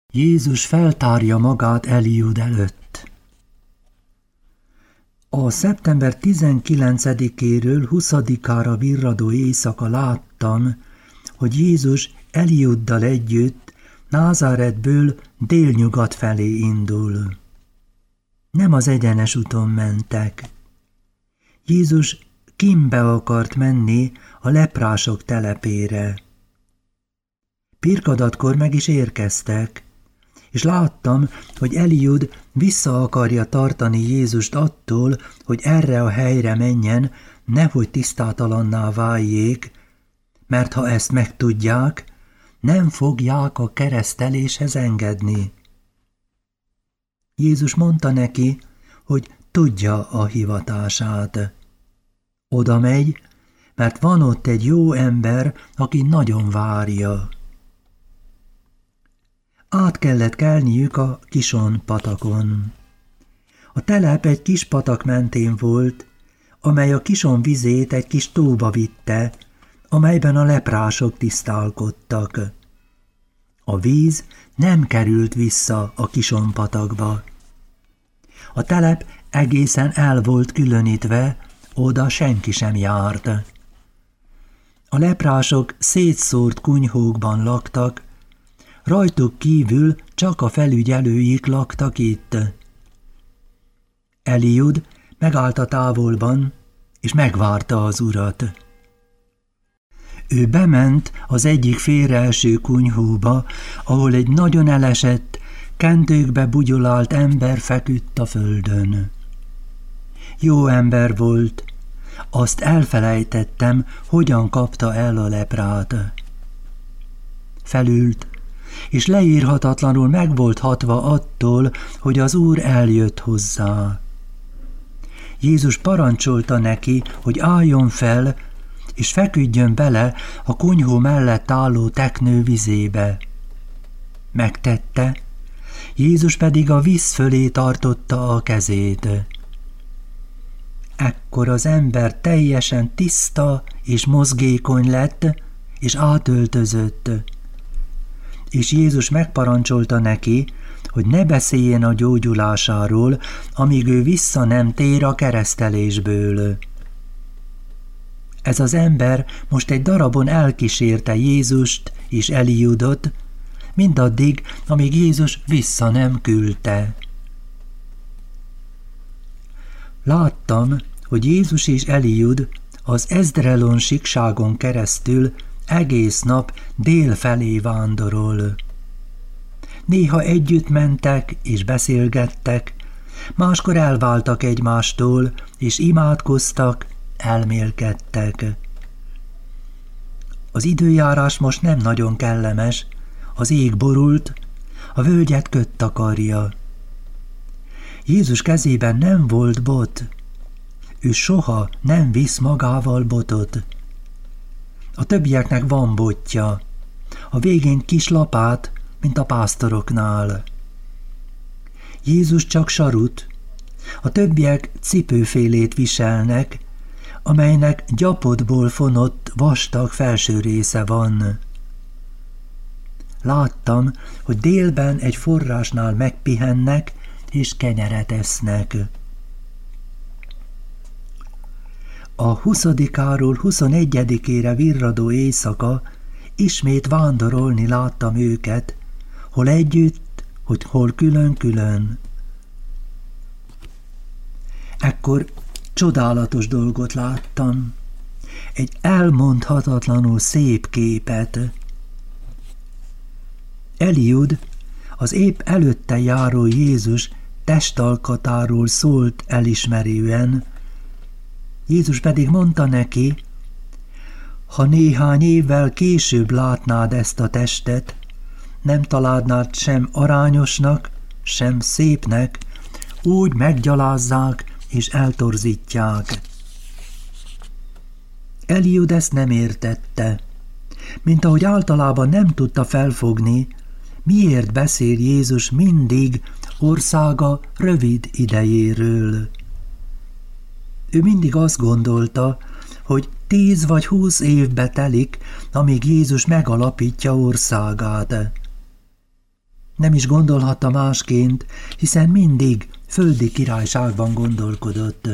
Jézus feltárja magát Eliud előtt. A szeptember 19-éről 20-ára virradó éjszaka láttam, hogy Jézus Eliuddal együtt Názáretből délnyugat felé indul. Nem az egyenes úton mentek. Jézus Kimbe akart menni, a leprások telepére. Pirkadatkor meg is érkeztek, és láttam, hogy Eliud vissza akarja tartani Jézust attól, hogy erre a helyre menjen, nehogy tisztátalanná váljék, mert ha ezt megtudják, nem fogják a kereszteléshez engedni. Jézus mondta neki, hogy tudja a hivatását. Oda megy, mert van ott egy jó ember, aki nagyon várja. Át kellett kelniük a Kison patakon. A telep egy kis patak mentén volt, amely a Kison vizét egy kis tóba vitte, amelyben a leprások tisztálkodtak. A víz nem került vissza a Kison patakba. A telep egészen el volt különítve, oda senki sem járt. A leprások szétszórt kunyhókban laktak, rajtuk kívül csak a felügyelőik laktak itt. Eliud megállt a távolban, és megvárta az urat. Ő bement az egyik félreeső kunyhóba, ahol egy nagyon elesett, kendőkbe bugyolált ember feküdt a földön. Jó ember volt, azt elfelejtettem, hogyan kapta el a leprát. Felült, és leírhatatlanul meg volt hatva attól, hogy az Úr eljött hozzá. Jézus parancsolta neki, hogy álljon fel, és feküdjön bele a kunyhó mellett álló teknő vizébe. Megtette, Jézus pedig a víz fölé tartotta a kezét. Ekkor az ember teljesen tiszta és mozgékony lett, és átöltözött. És Jézus megparancsolta neki, hogy ne beszéljen a gyógyulásáról, amíg ő vissza nem tér a keresztelésből. Ez az ember most egy darabon elkísérte Jézust és Eliudot, mindaddig, amíg Jézus vissza nem küldte. Láttam, hogy Jézus és Eliud az Eszdraelon síkságon keresztül egész nap dél felé vándorol. Néha együtt mentek és beszélgettek, máskor elváltak egymástól, és imádkoztak, elmélkedtek. Az időjárás most nem nagyon kellemes, az ég borult, a völgyet kött takarja. Jézus kezében nem volt bot, ő soha nem visz magával botot. A többieknek van botja, a végén kis lapát, mint a pásztoroknál. Jézus csak sarut, a többiek cipőfélét viselnek, amelynek gyapotból fonott vastag felső része van. Láttam, hogy délben egy forrásnál megpihennek, és kenyeret esznek. A 20-áról 21-ére virradó éjszaka ismét vándorolni láttam őket, hol együtt, hol külön-külön. Ekkor csodálatos dolgot láttam, egy elmondhatatlanul szép képet. Eliud, az épp előtte járó Jézus testalkatáról szólt elismerően, Jézus pedig mondta neki, ha néhány évvel később látnád ezt a testet, nem találnád sem arányosnak, sem szépnek, úgy meggyalázzák és eltorzítják. Eliud ezt nem értette, mint ahogy általában nem tudta felfogni, miért beszél Jézus mindig országa rövid idejéről. Ő mindig azt gondolta, hogy 10 vagy 20 évbe telik, amíg Jézus megalapítja országát. Nem is gondolhatta másként, hiszen mindig földi királyságban gondolkodott.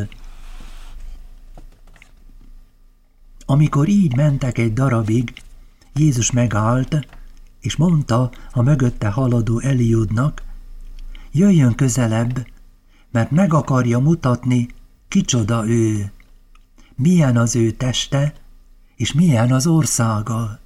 Amikor így mentek egy darabig, Jézus megállt, és mondta a mögötte haladó Eliudnak, jöjjön közelebb, mert meg akarja mutatni, kicsoda ő, milyen az ő teste, és milyen az országa.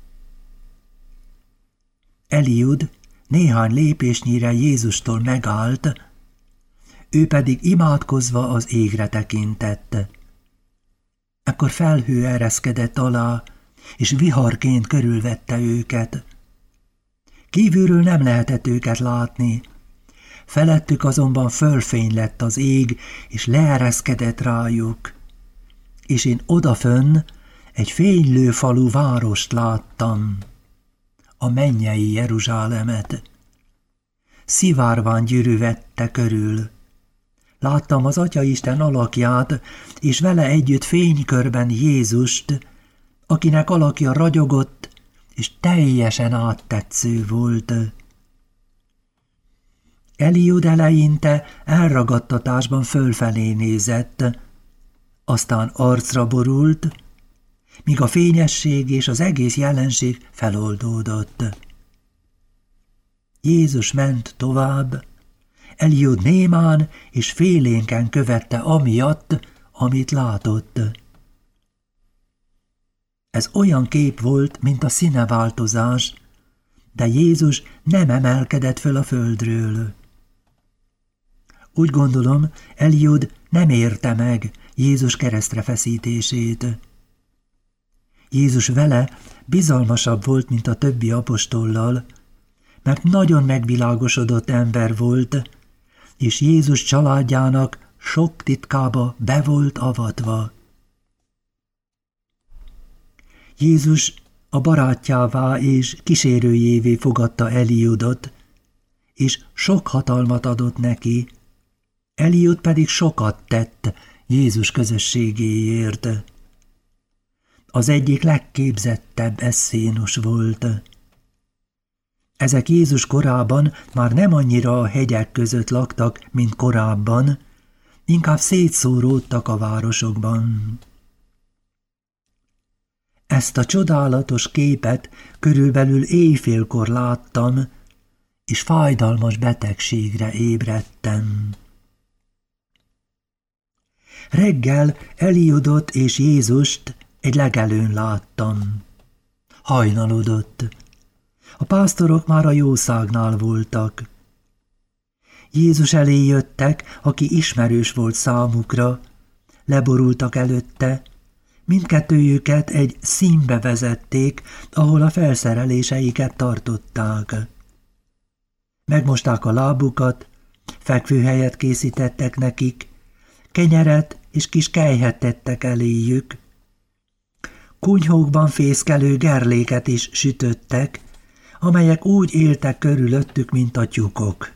Eliud néhány lépésnyire Jézustól megállt, ő pedig imádkozva az égre tekintett. Ekkor felhő ereszkedett alá, és viharként körülvette őket. Kívülről nem lehetett őket látni, felettük azonban fölfény lett az ég, és leereszkedett rájuk. És én odafönn egy fénylő falu várost láttam, a mennyei Jeruzsálemet. Szivárvány gyűrű vette körül. Láttam az Atyaisten alakját, és vele együtt fénykörben Jézust, akinek alakja ragyogott, és teljesen áttetsző volt. Eliud eleinte elragadtatásban fölfelé nézett, aztán arcra borult, míg a fényesség és az egész jelenség feloldódott. Jézus ment tovább, Eliud némán és félénken követte amiatt, amit látott. Ez olyan kép volt, mint a színeváltozás, de Jézus nem emelkedett föl a földről. Úgy gondolom, Eliud nem érte meg Jézus keresztre feszítését. Jézus vele bizalmasabb volt, mint a többi apostollal, mert nagyon megvilágosodott ember volt, és Jézus családjának sok titkába be volt avatva. Jézus a barátjává és kísérőjévé fogadta Eliudot, és sok hatalmat adott neki, Eliud pedig sokat tett Jézus közösségéért. Az egyik legképzettebb esszénus volt. Ezek Jézus korában már nem annyira a hegyek között laktak, mint korábban, inkább szétszóródtak a városokban. Ezt a csodálatos képet körülbelül éjfélkor láttam, és fájdalmas betegségre ébredtem. Reggel Eliudot és Jézust egy legelőn láttam. Hajnalodott. A pásztorok már a jószágnál voltak. Jézus elé jöttek, aki ismerős volt számukra, leborultak előtte, mindkettőjüket egy színbe vezették, ahol a felszereléseiket tartották. Megmosták a lábukat, fekvőhelyet készítettek nekik, kenyeret és kis kelyhet tettek eléjük. Kunyhókban fészkelő gerléket is sütöttek, amelyek úgy éltek körülöttük, mint a tyúkok.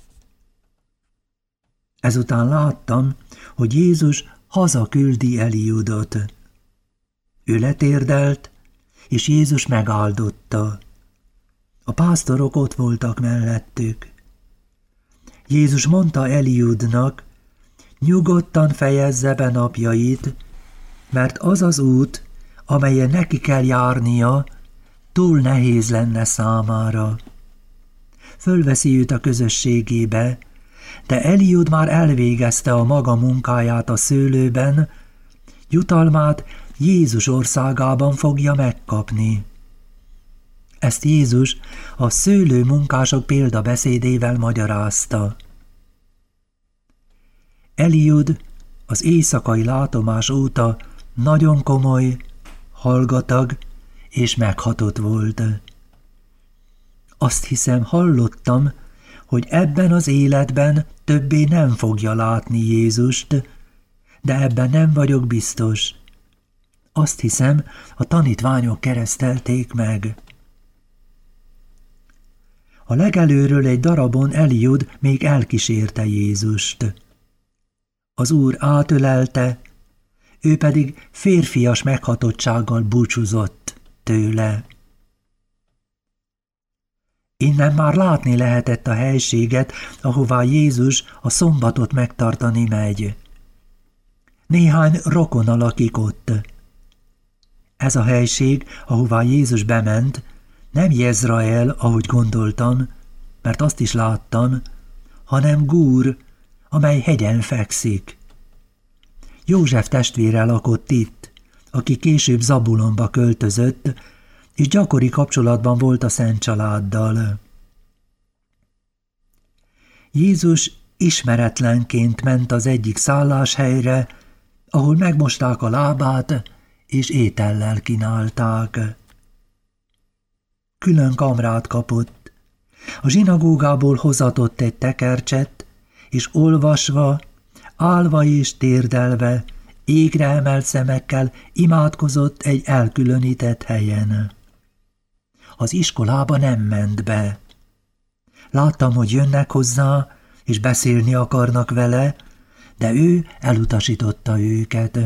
Ezután láttam, hogy Jézus hazaküldi Eliudot. Ő letérdelt, és Jézus megáldotta. A pásztorok ott voltak mellettük. Jézus mondta Eliudnak, nyugodtan fejezze be napjait, mert az az út, amelyen neki kell járnia, túl nehéz lenne számára. Fölveszi őt a közösségébe, de Eliud már elvégezte a maga munkáját a szőlőben, jutalmát Jézus országában fogja megkapni. Ezt Jézus a szőlő munkások példabeszédével magyarázta. Eliud az éjszakai látomás óta nagyon komoly, hallgatag és meghatott volt. Azt hiszem, hallottam, hogy ebben az életben többé nem fogja látni Jézust, de ebben nem vagyok biztos. Azt hiszem, a tanítványok keresztelték meg. A legelőről egy darabon Eliud még elkísérte Jézust. Az Úr átölelte, ő pedig férfias meghatottsággal búcsúzott tőle. Innen már látni lehetett a helységet, ahová Jézus a szombatot megtartani megy. Néhány rokona lakik ott. Ez a helység, ahová Jézus bement, nem Jezrael, ahogy gondoltam, mert azt is láttam, hanem Gúr, amely hegyen fekszik. József testvére lakott itt, aki később Zabulonba költözött, és gyakori kapcsolatban volt a Szent Családdal. Jézus ismeretlenként ment az egyik szálláshelyre, ahol megmosták a lábát, és étellel kínálták. Külön kamrát kapott. A zsinagógából hozatott egy tekercset, és olvasva, állva és térdelve, égre emelt szemekkel imádkozott egy elkülönített helyen. Az iskolába nem ment be. Láttam, hogy jönnek hozzá, és beszélni akarnak vele, de ő elutasította őket.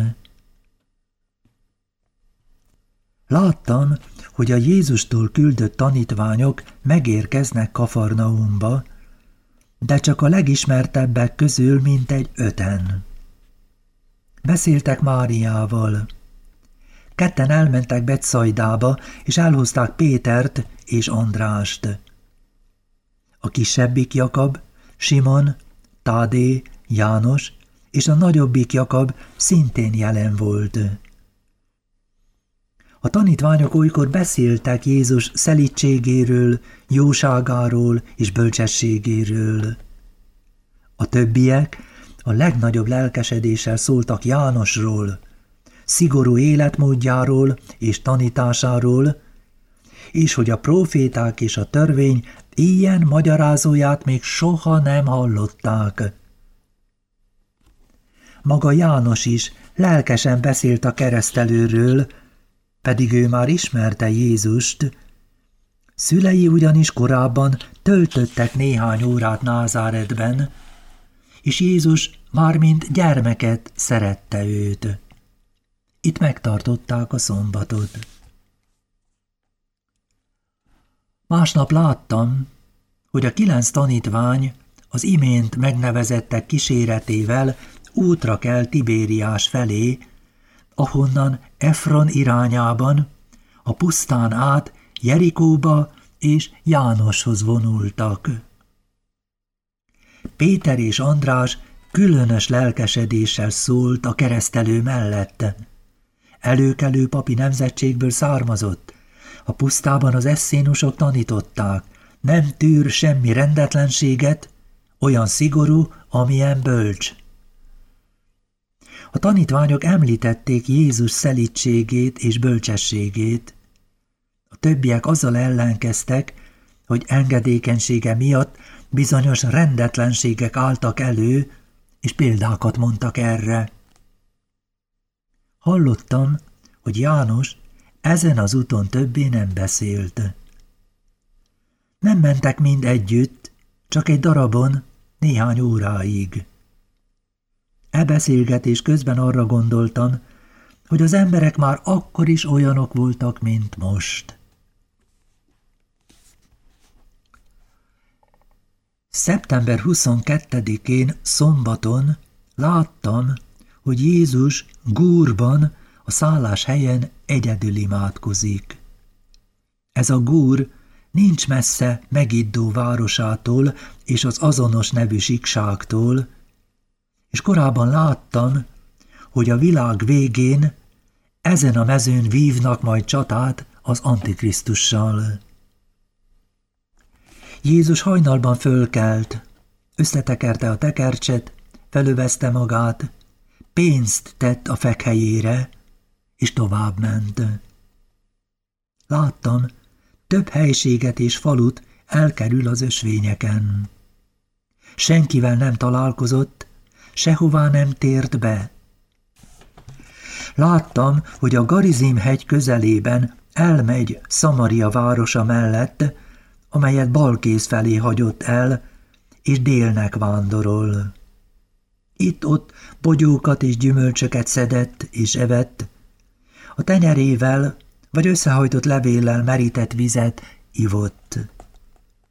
Láttam, hogy a Jézustól küldött tanítványok megérkeznek Kafarnaumba, de csak a legismertebbek közül mintegy 5-en. Beszéltek Máriával. 2 elmentek Betszaidába, és elhozták Pétert és Andrást. A kisebbik Jakab, Simon, Tádé, János, és a nagyobbik Jakab szintén jelen volt. A tanítványok olykor beszéltek Jézus szelídségéről, jóságáról és bölcsességéről. A többiek a legnagyobb lelkesedéssel szóltak Jánosról, szigorú életmódjáról és tanításáról, és hogy a próféták és a törvény ilyen magyarázóját még soha nem hallották. Maga János is lelkesen beszélt a keresztelőről, pedig ő már ismerte Jézust. Szülei ugyanis korábban töltöttek néhány órát Názáretben, és Jézus már mint gyermeket szerette őt. Itt megtartották a szombatot. Másnap láttam, hogy a 9 tanítvány az imént megnevezettek kíséretével útra kell Tibériás felé, ahonnan Efron irányában, a pusztán át Jerikóba és Jánoshoz vonultak. Péter és András különös lelkesedéssel szólt a keresztelő mellett. Előkelő papi nemzetségből származott. A pusztában az esszénusok tanították, nem tűr semmi rendetlenséget, olyan szigorú, amilyen bölcs. A tanítványok említették Jézus szelídségét és bölcsességét. A többiek azzal ellenkeztek, hogy engedékenysége miatt bizonyos rendetlenségek álltak elő, és példákat mondtak erre. Hallottam, hogy János ezen az úton többé nem beszélt. Nem mentek mind együtt, csak egy darabon, néhány óráig. E beszélgetés közben arra gondoltam, hogy az emberek már akkor is olyanok voltak, mint most. Szeptember 22-én szombaton láttam, hogy Jézus Gúrban, a szálláshelyen egyedül imádkozik. Ez a Gúr nincs messze Megiddó városától és az azonos nevű síkságtól, és korábban láttam, hogy a világ végén ezen a mezőn vívnak majd csatát az Antikrisztussal. Jézus hajnalban fölkelt, összetekerte a tekercset, felövezte magát, pénzt tett a fekhelyére, és továbbment. Láttam, több helységet és falut elkerül az ösvényeken. Senkivel nem találkozott, sehová nem tért be. Láttam, hogy a Garizim-hegy közelében elmegy Szamaria városa mellett, amelyet balkész felé hagyott el, és délnek vándorol. Itt-ott bogyókat és gyümölcsöket szedett és evett, a tenyerével vagy összehajtott levéllel merített vizet ivott.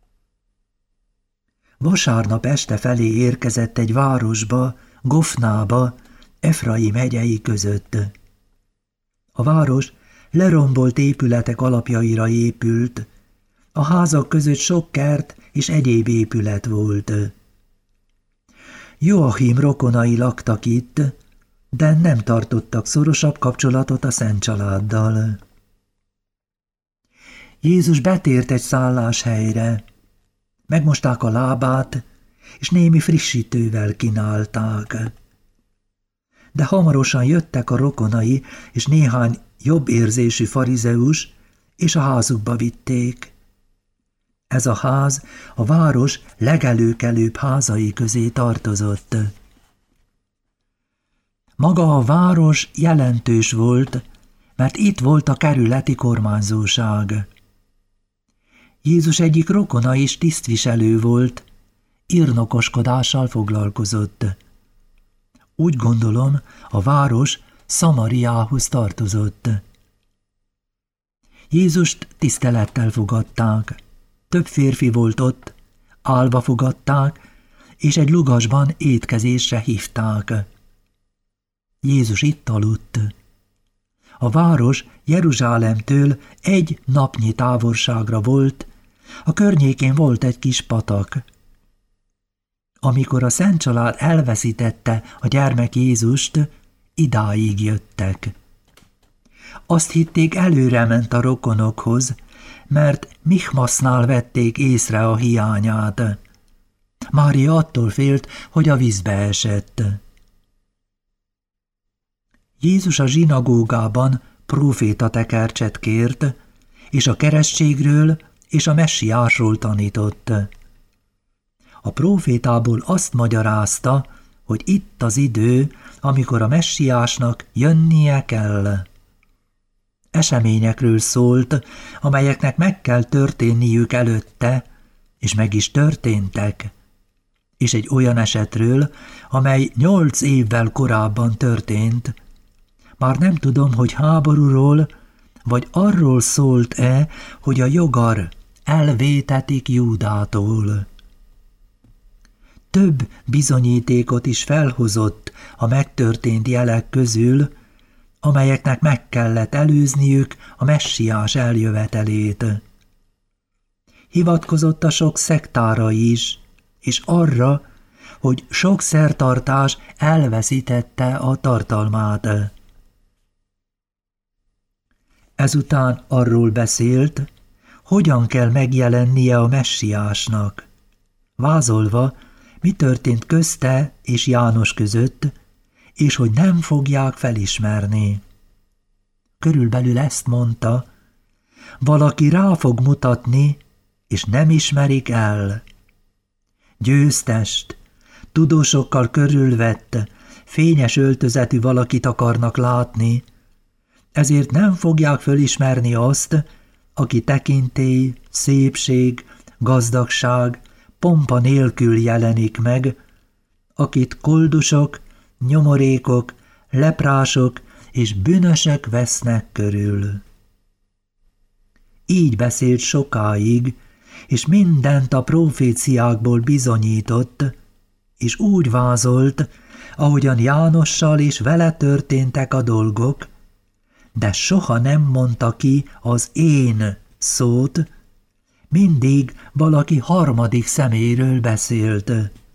Vasárnap este felé érkezett egy városba, Gofnába, Efraim hegyei között. A város lerombolt épületek alapjaira épült, a házak között sok kert és egyéb épület volt. Joachim rokonai laktak itt, de nem tartottak szorosabb kapcsolatot a Szent Családdal. Jézus betért egy szálláshelyre. Megmosták a lábát, és némi frissítővel kínálták. De hamarosan jöttek a rokonai, és néhány jobb érzésű farizeus, és a házukba vitték. Ez a ház a város legelőkelőbb házai közé tartozott. Maga a város jelentős volt, mert itt volt a kerületi kormányzóság. Jézus egyik rokona is tisztviselő volt, irnokoskodással foglalkozott. Úgy gondolom, a város Szamariához tartozott. Jézust tisztelettel fogadták. Több férfi volt ott, állva fogadták, és egy lugasban étkezésre hívták. Jézus itt aludt. A város Jeruzsálemtől egy napnyi távolságra volt, a környékén volt egy kis patak. Amikor a Szent Család elveszítette a gyermek Jézust, idáig jöttek. Azt hitték, előre ment a rokonokhoz, mert Michmasnál vették észre a hiányát. Mária attól félt, hogy a vízbe esett. Jézus a zsinagógában prófétatekercset kért, és a keresztségről és a messiásról tanított. A prófétából azt magyarázta, hogy itt az idő, amikor a messiásnak jönnie kell. Eseményekről szólt, amelyeknek meg kell történniük előtte, és meg is történtek, és egy olyan esetről, amely 8 évvel korábban történt. Már nem tudom, hogy háborúról, vagy arról szólt-e, hogy a jogar elvétetik Júdától. Több bizonyítékot is felhozott a megtörtént jelek közül, amelyeknek meg kellett előzniük a messiás eljövetelét. Hivatkozott a sok szektára is, és arra, hogy sok szertartás elveszítette a tartalmát. Ezután arról beszélt, hogyan kell megjelennie a messiásnak, vázolva, mi történt közte és János között, és hogy nem fogják felismerni. Körülbelül ezt mondta, valaki rá fog mutatni, és nem ismerik el. Győztest, tudósokkal körülvett, fényes öltözetű valakit akarnak látni, ezért nem fogják fölismerni azt, aki tekintély, szépség, gazdagság, pompa nélkül jelenik meg, akit koldusok, nyomorékok, leprások és bűnösök vesznek körül. Így beszélt sokáig, és mindent a proféciákból bizonyított, és úgy vázolt, ahogyan Jánossal is vele történtek a dolgok, de soha nem mondta ki az én szót, mindig valaki harmadik személyről beszélt.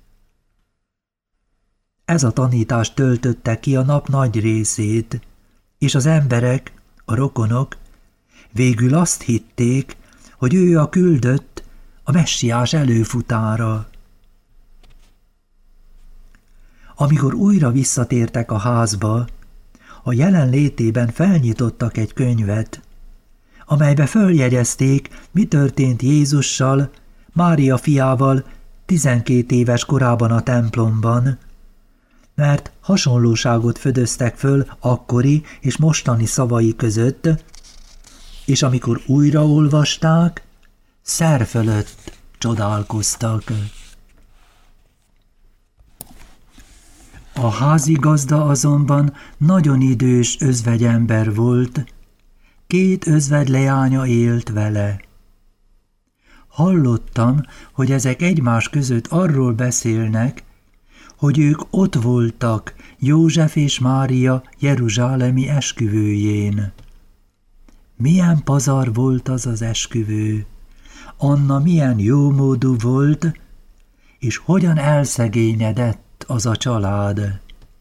Ez a tanítás töltötte ki a nap nagy részét, és az emberek, a rokonok végül azt hitték, hogy ő a küldött, a messiás előfutára. Amikor újra visszatértek a házba, a jelenlétében felnyitottak egy könyvet, amelybe följegyezték, mi történt Jézussal, Mária fiával 12 éves korában a templomban, mert hasonlóságot fedeztek föl akkori és mostani szavai között, és amikor újraolvasták, szer fölött csodálkoztak. A házigazda azonban nagyon idős özvegyember volt, 2 özvegyleánya élt vele. Hallottam, hogy ezek egymás között arról beszélnek, hogy ők ott voltak József és Mária jeruzsálemi esküvőjén. Milyen pazar volt az az esküvő, Anna milyen jómódú volt, és hogyan elszegényedett az a család.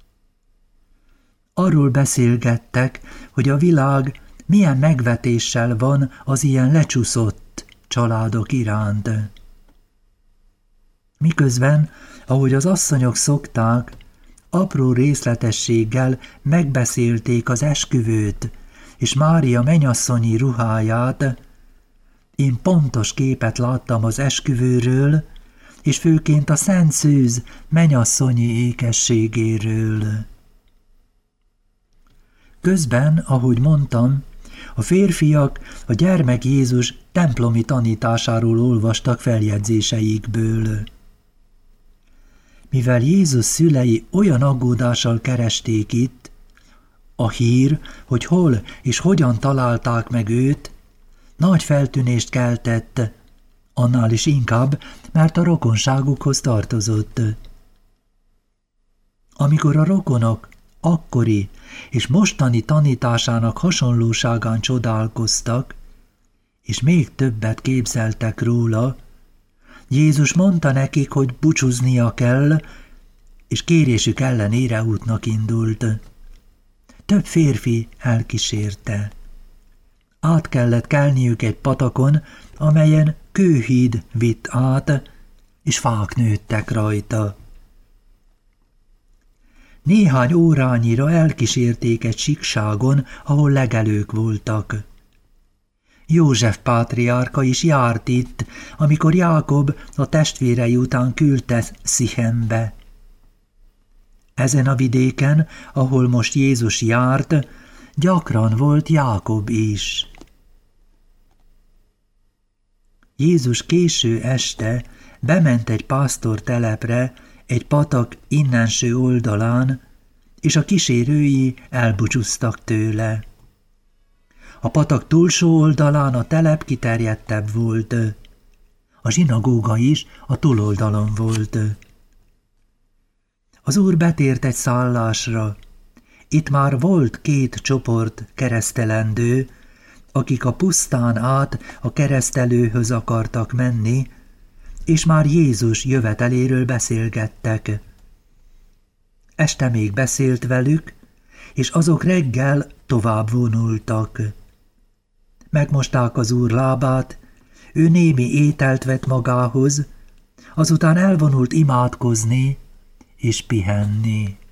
Arról beszélgettek, hogy a világ milyen megvetéssel van az ilyen lecsúszott családok iránt. Miközben, ahogy az asszonyok szokták, apró részletességgel megbeszélték az esküvőt és Mária mennyasszonyi ruháját, én pontos képet láttam az esküvőről, és főként a Szent Szűz mennyasszonyi ékességéről. Közben, ahogy mondtam, a férfiak a gyermek Jézus templomi tanításáról olvastak feljegyzéseikből. Mivel Jézus szülei olyan aggódással keresték itt, a hír, hogy hol és hogyan találták meg őt, nagy feltűnést keltett, annál is inkább, mert a rokonságukhoz tartozott. Amikor a rokonok akkori és mostani tanításának hasonlóságán csodálkoztak, és még többet képzeltek róla, Jézus mondta nekik, hogy búcsúznia kell, és kérésük ellenére útnak indult. Több férfi elkísérte. Át kellett kelniük egy patakon, amelyen kőhíd vitt át, és fák nőttek rajta. Néhány órányira elkísérték egy síkságon, ahol legelők voltak. József pátriárka is járt itt, amikor Jákob a testvérei után küldte Szichenbe. Ezen a vidéken, ahol most Jézus járt, gyakran volt Jákob is. Jézus késő este bement egy pásztortelepre, egy patak innenső oldalán, és a kísérői elbúcsúztak tőle. A patak túlsó oldalán a telep kiterjedtebb volt. A zsinagóga is a túloldalon volt. Az Úr betért egy szállásra. Itt már volt 2 csoport keresztelendő, akik a pusztán át a keresztelőhöz akartak menni, és már Jézus jöveteléről beszélgettek. Este még beszélt velük, és azok reggel tovább vonultak. Megmosták az Úr lábát, ő némi ételt vett magához, azután elvonult imádkozni és pihenni.